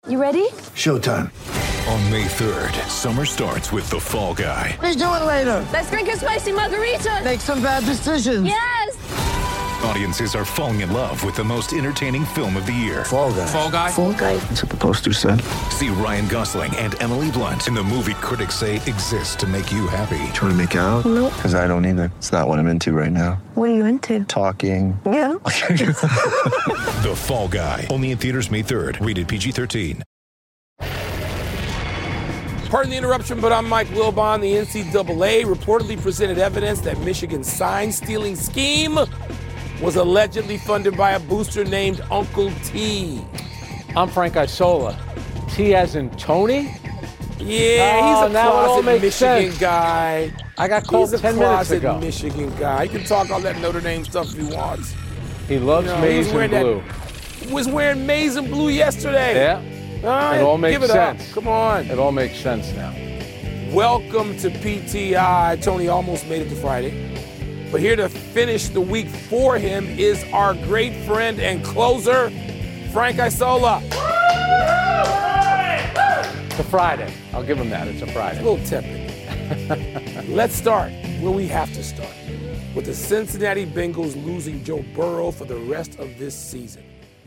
You ready? Showtime. On May 3rd, summer starts with The Fall Guy. Let's do it later. Let's drink a spicy margarita. Make some bad decisions. Yes! Audiences are falling in love with the most entertaining film of the year. Fall Guy. Fall Guy? Fall guy. That's what the poster said. See Ryan Gosling and Emily Blunt in the movie critics say exists to make you happy. Trying to make it out? Nope. Because I don't either. It's not what I'm into right now. What are you into? Talking. Yeah. The Fall Guy. Only in theaters May 3rd. Rated PG-13. Pardon the interruption, but I'm Mike Wilbon. The NCAA reportedly presented evidence that Michigan's sign-stealing scheme was allegedly funded by a booster named Uncle T. I'm Frank Isola. T as in Tony? Yeah, he's a now it all closet makes Michigan sense. guy. I got called He's a 10 minutes closet ago. Michigan guy. He can talk all that Notre Dame stuff if he wants. He loves You know, maize he's and wearing blue. Was wearing maize and blue yesterday. Yeah, All right, it all makes give it sense. up. Come on. It all makes sense now. Welcome to PTI. Tony almost made it to Friday. But here to finish the week for him is our great friend and closer, Frank Isola. It's a Friday. I'll give him that. It's a A Friday. little tepid. Let's start where we have to start, with the Cincinnati Bengals losing Joe Burrow for the rest of this season.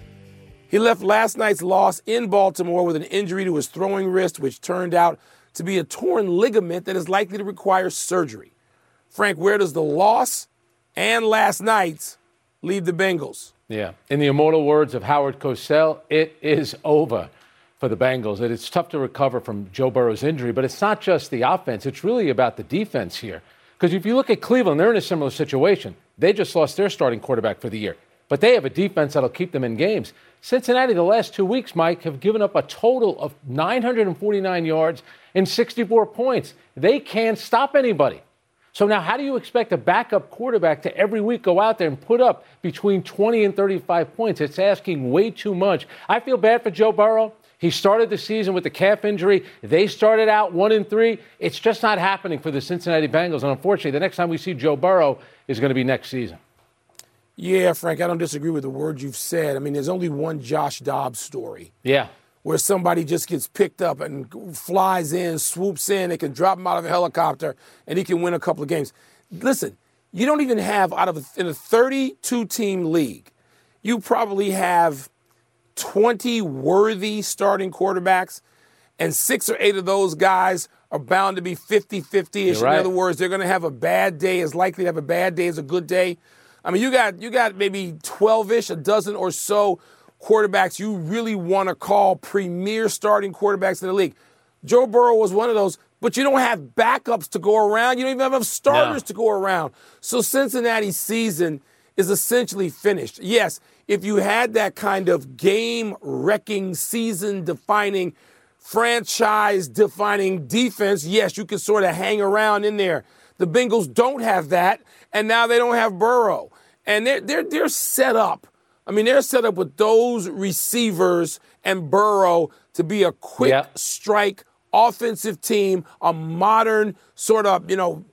He left last night's loss in Baltimore with an injury to his throwing wrist, which turned out to be a torn ligament that is likely to require surgery. Frank, where does the loss and last night's leave the Bengals? Yeah. In the immortal words of Howard Cosell, it is over for the Bengals. It's tough to recover from Joe Burrow's injury, but it's not just the offense. It's really about the defense here. Because if you look at Cleveland, they're in a similar situation. They just lost their starting quarterback for the year. But they have a defense that'll keep them in games. Cincinnati, the last 2 weeks, Mike, have given up a total of 949 yards and 64 points. They can't stop anybody. So now how do you expect a backup quarterback to every week go out there and put up between 20 and 35 points? It's asking way too much. I feel bad for Joe Burrow. He started the season with a calf injury. They started out 1-3. It's just not happening for the Cincinnati Bengals. And unfortunately, the next time we see Joe Burrow is going to be next season. Yeah, Frank, I don't disagree with the words you've said. I mean, there's only one Josh Dobbs story. Yeah. Where somebody just gets picked up and flies in, swoops in, they can drop him out of a helicopter, and he can win a couple of games. Listen, you don't even have, in a 32-team league, you probably have 20 worthy starting quarterbacks, and 6 or 8 of those guys are bound to be 50-50-ish. Right. In other words, they're going to have a bad day, as likely to have a bad day as a good day. I mean, you got maybe 12-ish, a dozen or so quarterbacks you really want to call premier starting quarterbacks in the league. Joe Burrow was one of those, but you don't have backups to go around. You don't even have enough starters to go around. So Cincinnati's season is essentially finished. Yes, if you had that kind of game-wrecking, season-defining, franchise-defining defense, yes, you could sort of hang around in there. The Bengals don't have that, and now they don't have Burrow. And they're set up. I mean, they're set up with those receivers and Burrow to be a quick strike offensive team, a modern sort of,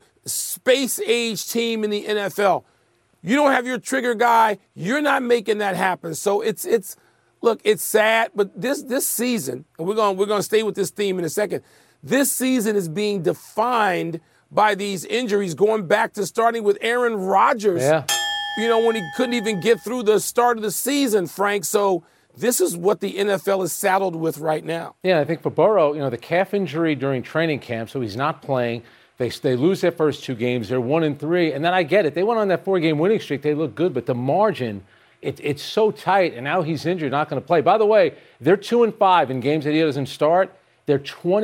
space-age team in the NFL. You don't have your trigger guy. You're not making that happen. So it's sad, but this season, and we're going to stay with this theme in a second. This season is being defined by these injuries, going back to starting with Aaron Rodgers. Yeah. When he couldn't even get through the start of the season, Frank. So this is what the NFL is saddled with right now. Yeah, I think for Burrow, the calf injury during training camp, so he's not playing. They lose their first 2 games. They're 1-3. And then I get it. They went on that 4-game winning streak. They look good, but the margin, it's so tight. And now he's injured, not going to play. By the way, they're 2-5 in games that he doesn't start. They're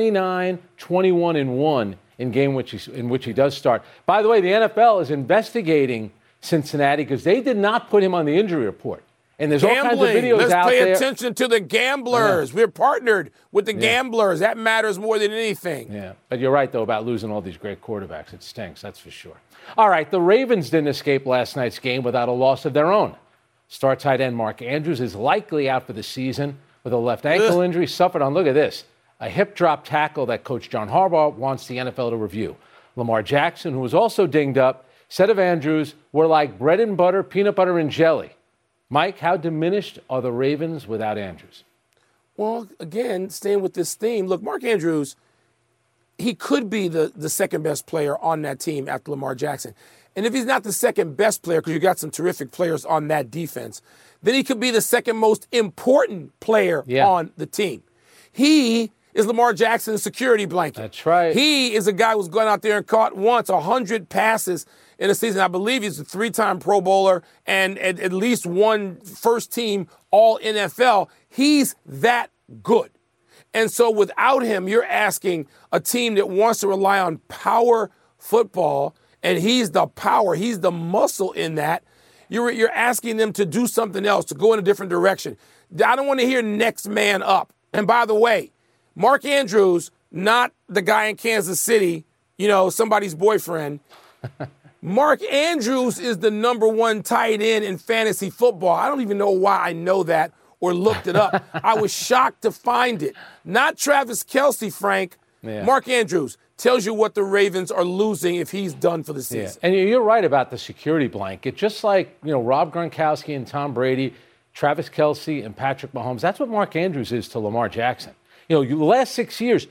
29-21-1 in game in which he does start. By the way, the NFL is investigating Cincinnati because they did not put him on the injury report. And there's all kinds of videos Let's out there. Let's pay attention to the gamblers. Yeah. We're partnered with the gamblers. That matters more than anything. Yeah, but you're right, though, about losing all these great quarterbacks. It stinks, that's for sure. All right, the Ravens didn't escape last night's game without a loss of their own. Star tight end Mark Andrews is likely out for the season with a left ankle injury suffered on, look at this, a hip drop tackle that Coach John Harbaugh wants the NFL to review. Lamar Jackson, who was also dinged up, said of Andrews, "We're like bread and butter, peanut butter and jelly." Mike, how diminished are the Ravens without Andrews? Well, again, staying with this theme, look, Mark Andrews, he could be the second best player on that team after Lamar Jackson. And if he's not the second best player, because you got some terrific players on that defense, then he could be the second most important player on the team. He is Lamar Jackson's security blanket. That's right. He is a guy who's gone out there and caught once 100 passes in a season. I believe he's a 3-time Pro Bowler and at least one first-team All-NFL. He's that good. And so without him, you're asking a team that wants to rely on power football, and he's the power, he's the muscle in that. You're asking them to do something else, to go in a different direction. I don't want to hear next man up. And by the way, Mark Andrews, not the guy in Kansas City, somebody's boyfriend. Mark Andrews is the number 1 tight end in fantasy football. I don't even know why I know that or looked it up. I was shocked to find it. Not Travis Kelce, Frank. Yeah. Mark Andrews tells you what the Ravens are losing if he's done for the season. Yeah. And you're right about the security blanket. Just like, Rob Gronkowski and Tom Brady, Travis Kelce and Patrick Mahomes, that's what Mark Andrews is to Lamar Jackson. The last 6 years,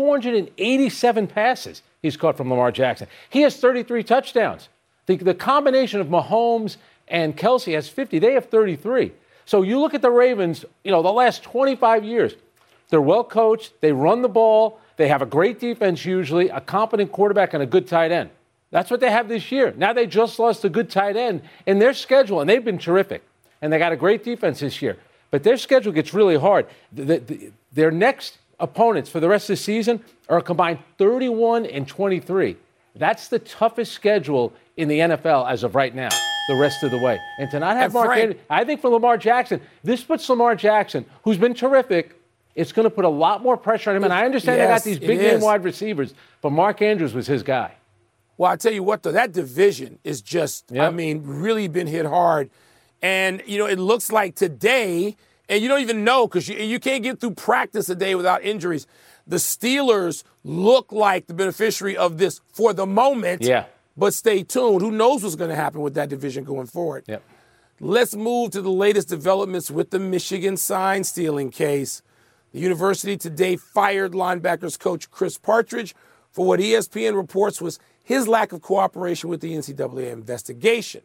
287 passes he's caught from Lamar Jackson. He has 33 touchdowns. The combination of Mahomes and Kelce has 50. They have 33. So you look at the Ravens, the last 25 years, they're well coached, they run the ball, they have a great defense usually, a competent quarterback, and a good tight end. That's what they have this year. Now they just lost a good tight end in their schedule, and they've been terrific. And they got a great defense this year. But their schedule gets really hard. Their next opponents for the rest of the season are a combined 31 and 23. That's the toughest schedule in the NFL as of right now, the rest of the way. And to not have Mark Andrews, I think for Lamar Jackson, this puts Lamar Jackson, who's been terrific, it's going to put a lot more pressure on him. And I understand they got these big-name wide receivers, but Mark Andrews was his guy. Well, I tell you what, though, that division is just, really been hit hard. And, it looks like today, and you don't even know because you can't get through practice a day without injuries. The Steelers look like the beneficiary of this for the moment. Yeah. But stay tuned. Who knows what's going to happen with that division going forward? Yep. Let's move to the latest developments with the Michigan sign stealing case. The university today fired linebackers coach Chris Partridge for what ESPN reports was his lack of cooperation with the NCAA investigation.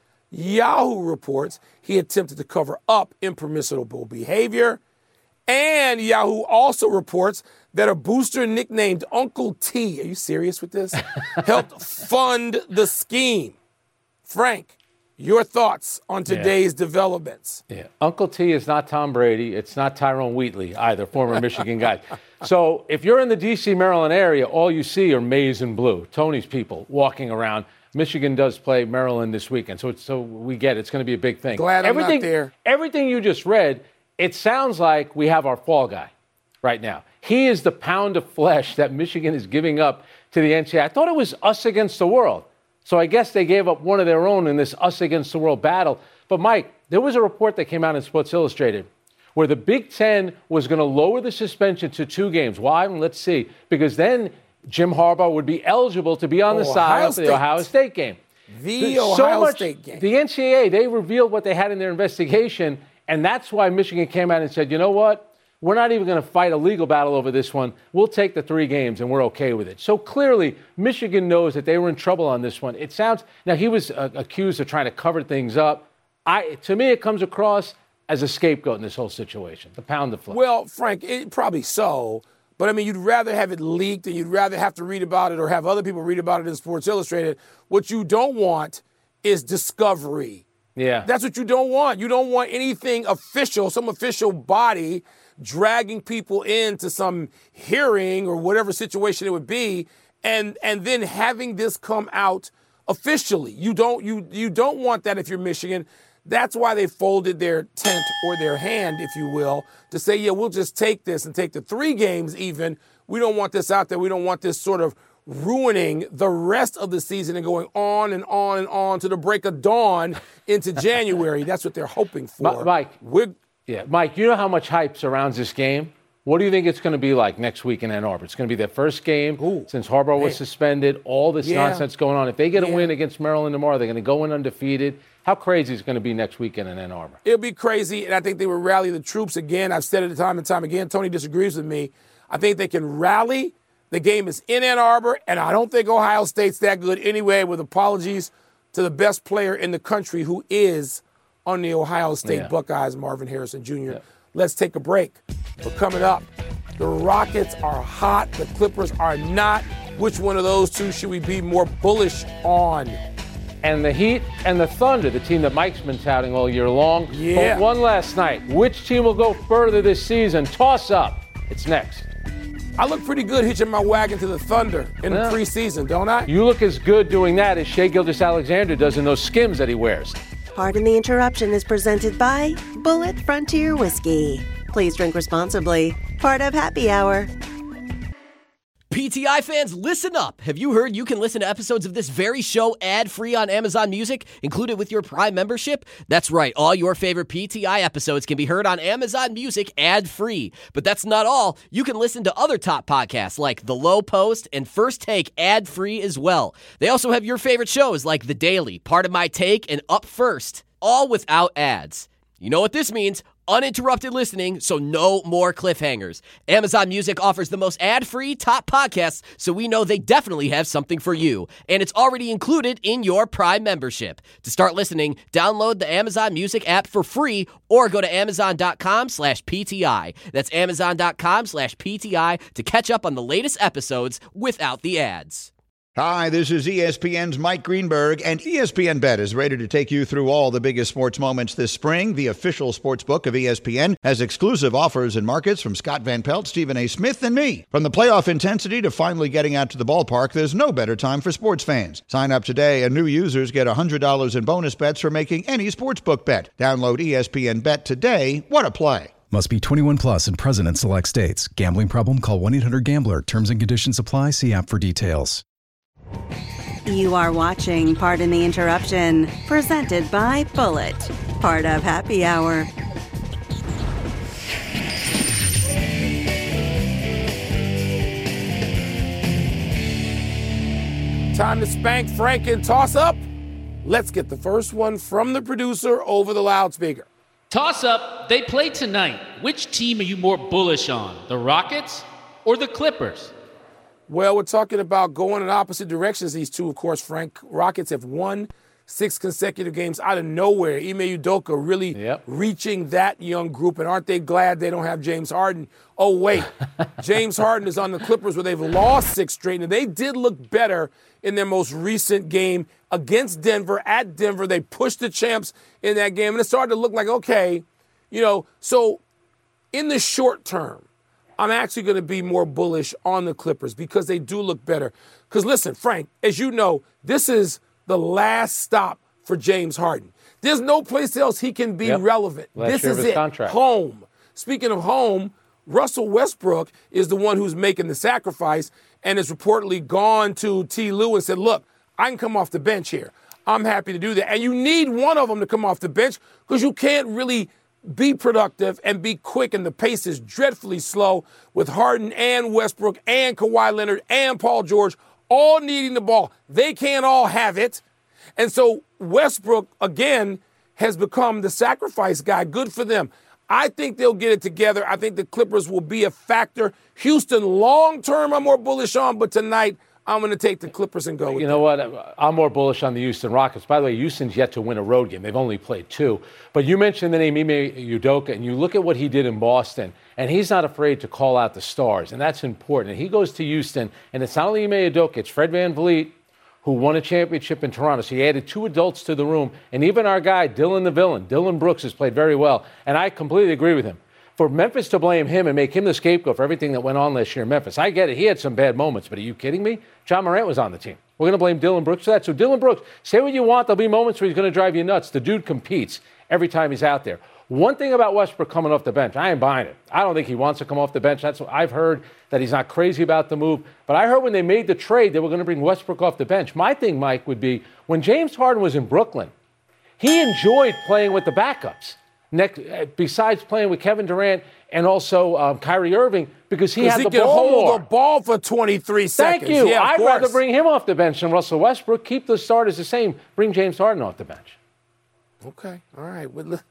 Yahoo reports he attempted to cover up impermissible behavior. And Yahoo also reports that a booster nicknamed Uncle T, are you serious with this? Helped fund the scheme. Frank, your thoughts on today's developments? Yeah, Uncle T is not Tom Brady. It's not Tyrone Wheatley either, former Michigan guy. So if you're in the D.C., Maryland area, all you see are maize and blue, Tony's people walking around. Michigan does play Maryland this weekend, so we get it. It's going to be a big thing. Glad I'm not there. Everything you just read, it sounds like we have our fall guy right now. He is the pound of flesh that Michigan is giving up to the NCAA. I thought it was us against the world. So I guess they gave up one of their own in this us against the world battle. But, Mike, there was a report that came out in Sports Illustrated where the Big Ten was going to lower the suspension to 2 games. Why? Let's see. Because then Jim Harbaugh would be eligible to be on the side for the Ohio State game. The Ohio State game. The NCAA, they revealed what they had in their investigation, and that's why Michigan came out and said, you know what? We're not even going to fight a legal battle over this one. We'll take the 3 games, and we're okay with it. So clearly, Michigan knows that they were in trouble on this one. It sounds – now, he was accused of trying to cover things up. To me, it comes across as a scapegoat in this whole situation, the pound of flesh. Well, Frank, probably so. But, I mean, you'd rather have it leaked and you'd rather have to read about it or have other people read about it in Sports Illustrated. What you don't want is discovery. Yeah. That's what you don't want. You don't want anything official, some official body dragging people into some hearing or whatever situation it would be and then having this come out officially. You don't want that if you're Michigan. That's why they folded their tent or their hand, if you will, to say, yeah, we'll just take this and take the 3 games even. We don't want this out there. We don't want this sort of ruining the rest of the season and going on and on and on to the break of dawn into January. That's what they're hoping for. Mike, Mike, you know how much hype surrounds this game? What do you think it's going to be like next week in Ann Arbor? It's going to be their first game since Harbaugh was suspended. All this nonsense going on. If they get a win against Maryland tomorrow, they're going to go in undefeated. How crazy is it going to be next weekend in Ann Arbor? It'll be crazy, and I think they will rally the troops again. I've said it time and time again. Tony disagrees with me. I think they can rally. The game is in Ann Arbor, and I don't think Ohio State's that good anyway, with apologies to the best player in the country who is on the Ohio State Buckeyes, Marvin Harrison Jr. Yeah. Let's take a break. But coming up, the Rockets are hot. The Clippers are not. Which one of those two should we be more bullish on? And the Heat and the Thunder, the team that Mike's been touting all year long. Yeah. But one last night. Which team will go further this season? Toss up. It's next. I look pretty good hitching my wagon to the Thunder in the preseason, don't I? You look as good doing that as Shai Gilgeous-Alexander does in those Skims that he wears. Pardon the Interruption is presented by Bullet Frontier Whiskey. Please drink responsibly. Part of Happy Hour. PTI fans, listen up. Have you heard you can listen to episodes of this very show ad-free on Amazon Music, included with your Prime membership? That's right. All your favorite PTI episodes can be heard on Amazon Music ad-free. But that's not all. You can listen to other top podcasts like The Low Post and First Take ad-free as well. They also have your favorite shows like The Daily, Part of My Take, and Up First, all without ads. You know what this means? Uninterrupted listening, so no more cliffhangers. Amazon Music offers the most ad-free top podcasts, so we know they definitely have something for you. And it's already included in your Prime membership. To start listening, download the Amazon Music app for free or go to amazon.com/PTI. That's amazon.com/PTI to catch up on the latest episodes without the ads. Hi, this is ESPN's Mike Greenberg, and ESPN Bet is ready to take you through all the biggest sports moments this spring. The official sports book of ESPN has exclusive offers and markets from Scott Van Pelt, Stephen A. Smith, and me. From the playoff intensity to finally getting out to the ballpark, there's no better time for sports fans. Sign up today, and new users get $100 in bonus bets for making any sportsbook bet. Download ESPN Bet today. What a play. Must be 21 plus and present in select states. Gambling problem? Call 1-800-GAMBLER. Terms and conditions apply. See app for details. You are watching Pardon the Interruption, presented by Bullet, part of Happy Hour. Time to spank Frank and toss up. Let's get the first one from the producer over the loudspeaker. Toss up, they play tonight. Which team are you more bullish on, the Rockets or the Clippers? Well, we're talking about going in opposite directions, these two, of course, Frank. Rockets have won 6 consecutive games out of nowhere. Ime Udoka really reaching that young group, and aren't they glad they don't have James Harden? Oh, wait, James Harden is on the Clippers where they've lost 6 straight, and they did look better in their most recent game against Denver. At Denver, they pushed the champs in that game, and it started to look like, okay, so in the short term, I'm actually going to be more bullish on the Clippers because they do look better. Because listen, Frank, as you know, this is the last stop for James Harden. There's no place else he can be relevant. This is it. Contract. Home. Speaking of home, Russell Westbrook is the one who's making the sacrifice and has reportedly gone to T. Lue and said, look, I can come off the bench here. I'm happy to do that. And you need one of them to come off the bench because you can't really be productive and be quick, and the pace is dreadfully slow with Harden and Westbrook and Kawhi Leonard and Paul George all needing the ball. They can't all have it. And so Westbrook, again, has become the sacrifice guy. Good for them. I think they'll get it together. I think the Clippers will be a factor. Houston, long-term, I'm more bullish on, but tonight I'm going to take the Clippers and go with You know what? I'm more bullish on the Houston Rockets. By the way, Houston's yet to win a road game. They've only played 2. But you mentioned the name Ime Udoka, and you look at what he did in Boston, and he's not afraid to call out the stars, and that's important. And he goes to Houston, and it's not only Ime Udoka, it's Fred VanVleet, who won a championship in Toronto. So he added 2 adults to the room, and even our guy, Dylan the Villain, Dylan Brooks, has played very well, and I completely agree with him. For Memphis to blame him and make him the scapegoat for everything that went on last year in Memphis, I get it. He had some bad moments, but are you kidding me? John Morant was on the team. We're going to blame Dylan Brooks for that. So Dylan Brooks, say what you want. There'll be moments where he's going to drive you nuts. The dude competes every time he's out there. One thing about Westbrook coming off the bench, I ain't buying it. I don't think he wants to come off the bench. That's what I've heard, that he's not crazy about the move. But I heard when they made the trade, they were going to bring Westbrook off the bench. My thing, Mike, would be when James Harden was in Brooklyn, he enjoyed playing with the backups. besides playing with Kevin Durant and also Kyrie Irving, because he had the can ball hold more. the ball for 23 seconds. Thank you. Yeah, I'd rather bring him off the bench than Russell Westbrook. Keep the starters the same. Bring James Harden off the bench. Okay. All right.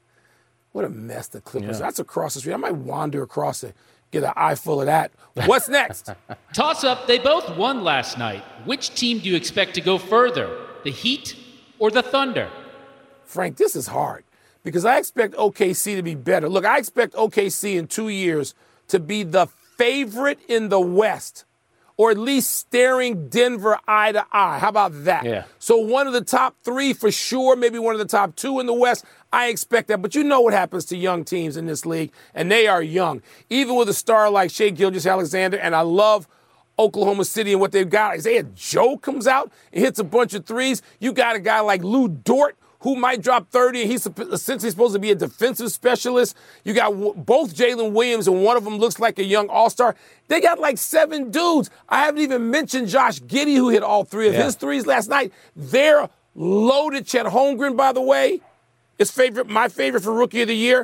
What a mess the Clippers. That's across the street. I might wander across it, get an eye full of that. What's next? Toss-up, they both won last night. Which team do you expect to go further, the Heat or the Thunder? Frank, this is hard because I expect OKC to be better. Look, I expect OKC in 2 years to be the favorite in the West, or at least staring Denver eye to eye. How about that? Yeah. So one of the top 3 for sure, maybe one of the top 2 in the West. I expect that. But you know what happens to young teams in this league, and they are young. Even with a star like Shai Gilgeous-Alexander, and I love Oklahoma City and what they've got. Isaiah Joe comes out and hits a bunch of threes. You got a guy like Lou Dort who might drop 30, and he's essentially supposed to be a defensive specialist. You got both Jalen Williams, and one of them looks like a young all-star. They got like 7 dudes. I haven't even mentioned Josh Giddey, who hit all 3 of his threes last night. They're loaded. Chet Holmgren, by the way, is my favorite for Rookie of the Year.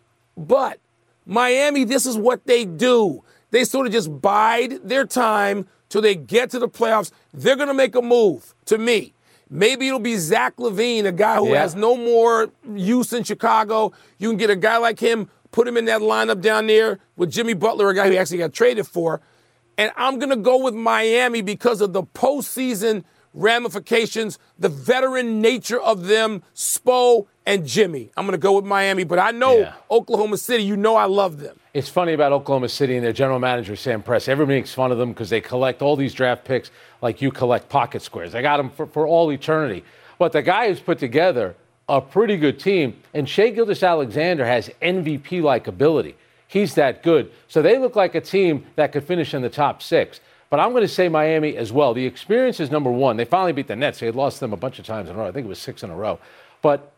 But Miami, this is what they do. They sort of just bide their time till they get to the playoffs. They're going to make a move, to me. Maybe it'll be Zach LaVine, a guy who has no more use in Chicago. You can get a guy like him, put him in that lineup down there with Jimmy Butler, a guy who actually got traded for. And I'm going to go with Miami because of the postseason ramifications, the veteran nature of them, Spo and Jimmy. I'm going to go with Miami, but I know Oklahoma City, you know I love them. It's funny about Oklahoma City and their general manager, Sam Press. Everybody makes fun of them because they collect all these draft picks like you collect pocket squares. They got them for all eternity. But the guy who's put together a pretty good team, and Shai Gilgeous-Alexander has MVP-like ability. He's that good. So they look like a team that could finish in the top 6. But I'm going to say Miami as well. The experience is number one. They finally beat the Nets. They had lost them a bunch of times in a row. I think it was 6 in a row. But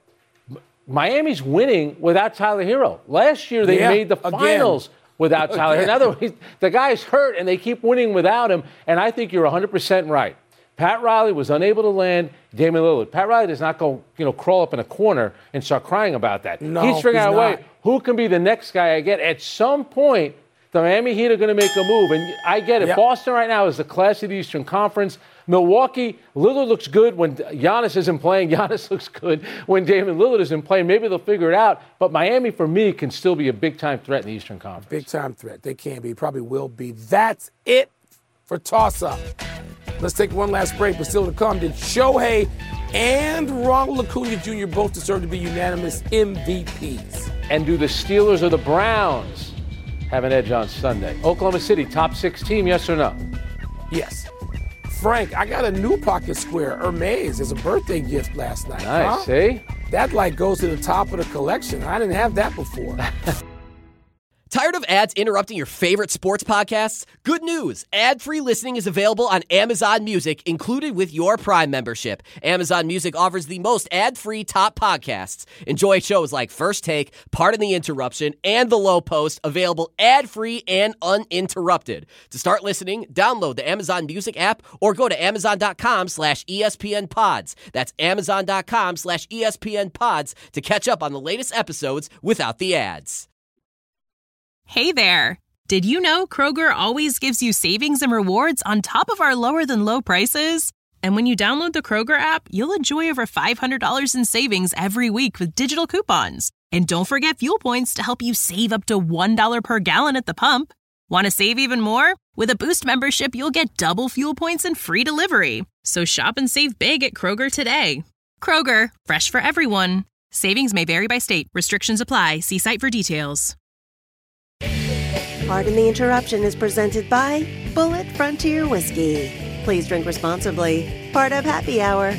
Miami's winning without Tyler Hero. Last year they made the finals without Tyler Hero. In other words, the guy's hurt and they keep winning without him. And I think you're 100% right. Pat Riley was unable to land Damian Lillard. Pat Riley does not go, crawl up in a corner and start crying about that. No, he's figuring out a way. Who can be the next guy I get? At some point, the Miami Heat are going to make a move. And I get it. Yep. Boston right now is the class of the Eastern Conference. Milwaukee, Lillard looks good when Giannis isn't playing. Giannis looks good when Damian Lillard isn't playing. Maybe they'll figure it out. But Miami, for me, can still be a big-time threat in the Eastern Conference. Big-time threat. They can be. Probably will be. That's it for Toss-Up. Let's take one last break, but still to come. Did Shohei and Ronald Acuna Jr. both deserve to be unanimous MVPs? And do the Steelers or the Browns have an edge on Sunday? Oklahoma City, top 6 team, yes or no? Yes. Frank, I got a new pocket square, Hermes, as a birthday gift last night. Nice, see? That goes to the top of the collection. I didn't have that before. Tired of ads interrupting your favorite sports podcasts? Good news! Ad-free listening is available on Amazon Music, included with your Prime membership. Amazon Music offers the most ad-free top podcasts. Enjoy shows like First Take, Pardon the Interruption, and The Low Post, available ad-free and uninterrupted. To start listening, download the Amazon Music app or go to Amazon.com/ESPN Pods. That's Amazon.com/ESPN Pods to catch up on the latest episodes without the ads. Hey there! Did you know Kroger always gives you savings and rewards on top of our lower-than-low prices? And when you download the Kroger app, you'll enjoy over $500 in savings every week with digital coupons. And don't forget fuel points to help you save up to $1 per gallon at the pump. Want to save even more? With a Boost membership, you'll get double fuel points and free delivery. So shop and save big at Kroger today. Kroger, fresh for everyone. Savings may vary by state. Restrictions apply. See site for details. Pardon the Interruption is presented by Bullet Frontier Whiskey. Please drink responsibly. Part of Happy Hour.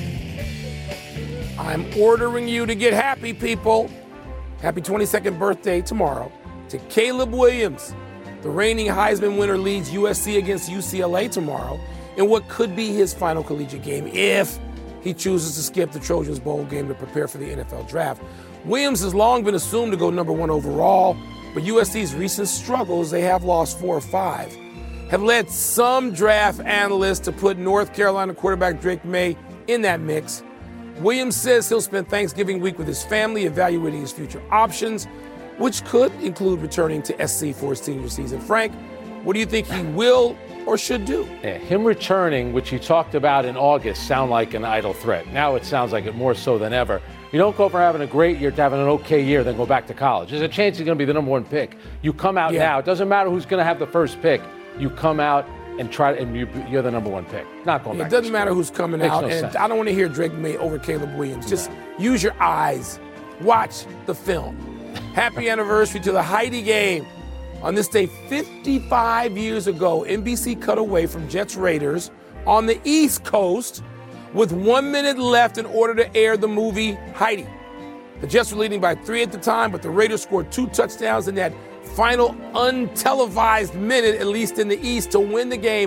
I'm ordering you to get happy, people. Happy 22nd birthday tomorrow to Caleb Williams. The reigning Heisman winner leads USC against UCLA tomorrow in what could be his final collegiate game if he chooses to skip the Trojans Bowl game to prepare for the NFL draft. Williams has long been assumed to go number 1 overall, but USC's recent struggles, they have lost 4 or 5, have led some draft analysts to put North Carolina quarterback Drake May in that mix. Williams says he'll spend Thanksgiving week with his family evaluating his future options, which could include returning to SC for his senior season. Frank, what do you think he will or should do? Yeah, him returning, which he talked about in August, sound like an idle threat. Now it sounds like it more so than ever. You don't go from having a great year to having an okay year, then go back to college. There's a chance he's going to be the number one pick. You come out now. It doesn't matter who's going to have the first pick. You come out and you're the number one pick. Not going back. It doesn't matter who's coming Makes out. no And sense. I don't want to hear Drake May over Caleb Williams. Just use your eyes. Watch the film. Happy anniversary to the Heidi game. On this day 55 years ago, NBC cut away from Jets Raiders on the East Coast with 1 minute left in order to air the movie Heidi. The Jets were leading by 3 at the time, but the Raiders scored 2 touchdowns in that final untelevised minute, at least in the East, to win the game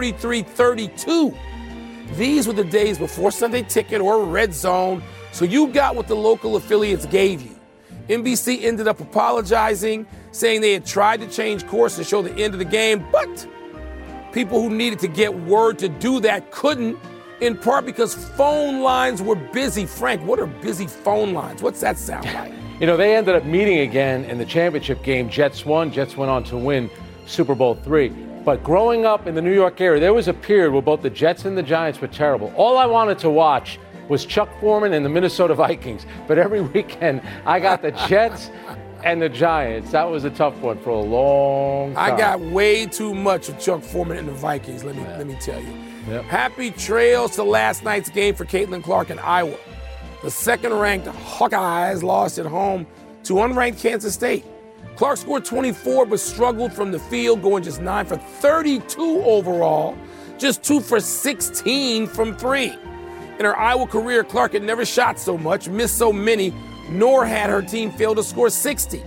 43-32. These were the days before Sunday Ticket or Red Zone, so you got what the local affiliates gave you. NBC ended up apologizing, saying they had tried to change course and show the end of the game, but people who needed to get word to do that couldn't, in part because phone lines were busy. Frank, what are busy phone lines? What's that sound like? You know, they ended up meeting again in the championship game. Jets won. Jets went on to win Super Bowl III. But growing up in the New York area, there was a period where both the Jets and the Giants were terrible. All I wanted to watch was Chuck Foreman and the Minnesota Vikings. But every weekend, I got the Jets and the Giants. That was a tough one for a long time. I got way too much of Chuck Foreman and the Vikings, let me tell you. Yep. Happy trails to last night's game for Caitlin Clark in Iowa. The second-ranked Hawkeyes lost at home to unranked Kansas State. Clark scored 24 but struggled from the field, going just 9 for 32 overall, just 2 for 16 from 3. In her Iowa career, Clark had never shot so much, missed so many, nor had her team failed to score 60.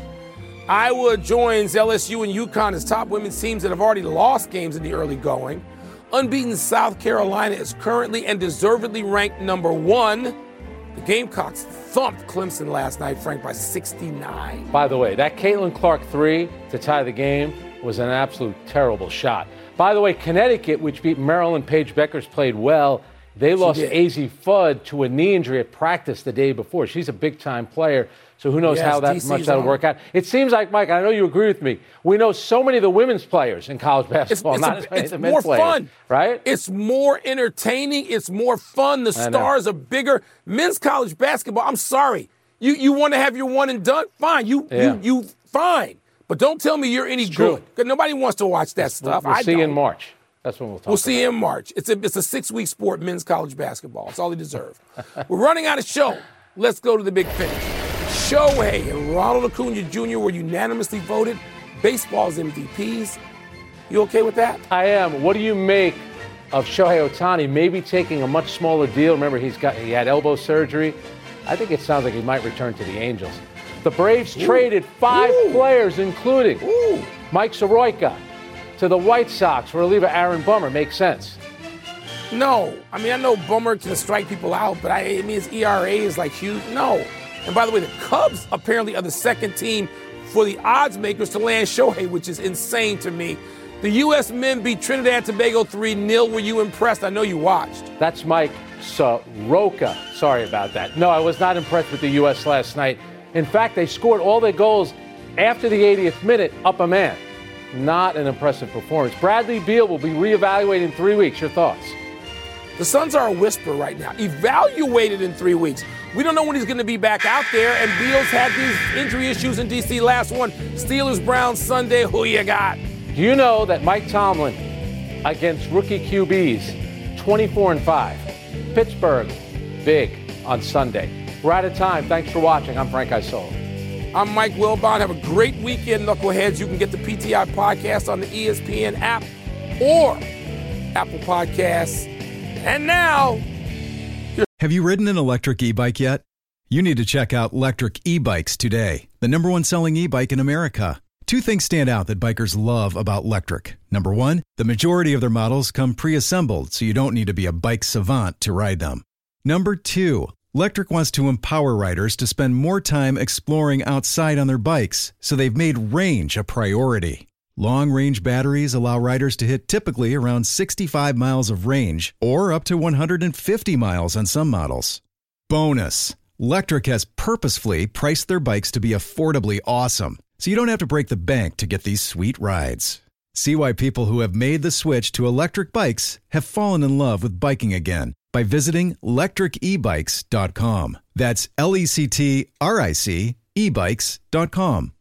Iowa joins LSU and UConn as top women's teams that have already lost games in the early going. Unbeaten South Carolina is currently and deservedly ranked number 1. The Gamecocks thumped Clemson last night, Frank, by 69. By the way, that Caitlin Clark 3 to tie the game was an absolute terrible shot. By the way, Connecticut, which beat Maryland, Paige Beckers played well. They lost Az Fudd to a knee injury at practice the day before. She's a big-time player, so who knows how much that'll work out. It seems like, Mike, I know you agree with me, we know so many of the women's players in college basketball, not as many of the men's players. It's more fun. Right? It's more entertaining. It's more fun. The stars are bigger. Men's college basketball, I'm sorry. You want to have your one and done? Fine. You fine. But don't tell me you're any good. Because nobody wants to watch that stuff. We'll see you in March. That's when we'll talk. We'll see you in March. It's a 6-week sport, men's college basketball. It's all they deserve. We're running out of show. Let's go to the big finish. Shohei and Ronald Acuna Jr. were unanimously voted baseball's MVPs. You okay with that? I am. What do you make of Shohei Ohtani maybe taking a much smaller deal? Remember, he had elbow surgery. I think it sounds like he might return to the Angels. The Braves traded 5 players, including Mike Soroka, to the White Sox for reliever Aaron Bummer. Makes sense. No. I mean, I know Bummer can strike people out, but I mean, his ERA is like huge. No. And by the way, the Cubs apparently are the second team for the odds makers to land Shohei, which is insane to me. The U.S. men beat Trinidad and Tobago 3-0. Were you impressed? I know you watched. That's Mike Soroka. Sorry about that. No, I was not impressed with the U.S. last night. In fact, they scored all their goals after the 80th minute, up a man. Not an impressive performance. Bradley Beal will be reevaluated in 3 weeks. Your thoughts? The Suns are a whisper right now. Evaluated in 3 weeks. We don't know when he's going to be back out there, and Beal's had these injury issues in D.C. Last one, Steelers-Browns Sunday. Who you got? Do you know that Mike Tomlin against rookie QBs, 24-5. Pittsburgh, big on Sunday. We're out of time. Thanks for watching. I'm Frank Isola. I'm Mike Wilbon. Have a great weekend, Knuckleheads. You can get the PTI podcast on the ESPN app or Apple Podcasts. And now... Have you ridden an electric e-bike yet? You need to check out Lectric E-Bikes today, the #1 selling e-bike in America. 2 things stand out that bikers love about Lectric. Number 1, the majority of their models come pre-assembled, so you don't need to be a bike savant to ride them. Number 2, Lectric wants to empower riders to spend more time exploring outside on their bikes, so they've made range a priority. Long-range batteries allow riders to hit typically around 65 miles of range or up to 150 miles on some models. Bonus. Lectric has purposefully priced their bikes to be affordably awesome, so you don't have to break the bank to get these sweet rides. See why people who have made the switch to electric bikes have fallen in love with biking again by visiting lectricebikes.com. That's LECTRIC ebikes.com.